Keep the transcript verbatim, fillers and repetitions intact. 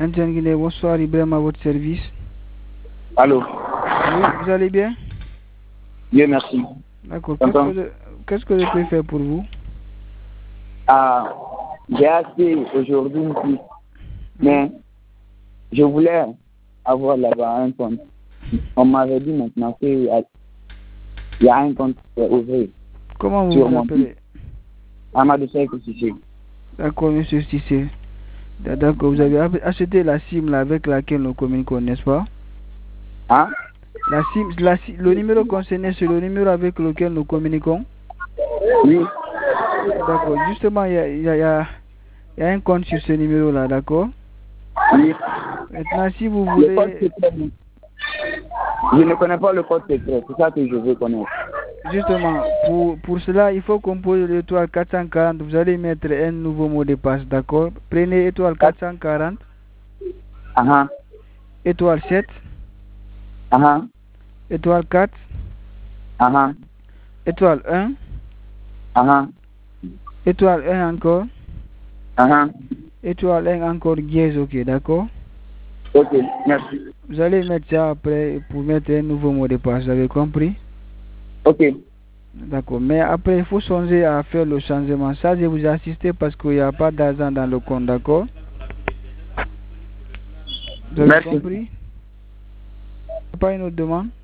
Etienne Guinée, bonsoir, Ibrahim à votre service. Allô? Oui, vous allez bien? Bien, merci. D'accord. Qu'est-ce que, je, qu'est-ce que je peux faire pour vous? Ah, j'ai acheté aujourd'hui une piste, mais je voulais avoir là-bas un compte. On m'avait dit maintenant qu'il y a, il y a un compte ouvert. Comment vous vous appelez? Amadou Seck Cissé. D'accord, monsieur Cissé. D'accord, vous avez acheté la SIM là, avec laquelle nous communiquons, n'est-ce pas? Hein? La SIM, la, le numéro concerné, c'est le numéro avec lequel nous communiquons? Oui. D'accord, justement, il y a, y, a, y, a, y a un compte sur ce numéro-là, d'accord? Oui. Maintenant, si vous voulez... Je ne connais pas le code secret, c'est ça que je veux connaître. Justement, pour, pour cela, il faut composer l'étoile quatre cent quarante. Vous allez mettre un nouveau mot de passe, d'accord? Prenez étoile quatre cent quarante. Uh-huh. Étoile sept. Uh-huh. Étoile quatre. Uh-huh. Étoile un. Uh-huh. Étoile un encore. Uh-huh. Étoile un encore, dièse, ok, d'accord? Ok, merci. Vous allez mettre ça après pour mettre un nouveau mot de passe, vous avez compris? Ok. D'accord, mais après il faut songer à faire le changement. Ça, je vous ai assisté parce qu'il n'y a pas d'argent dans le compte, d'accord? Vous avez Merci. compris? Pas une autre demande?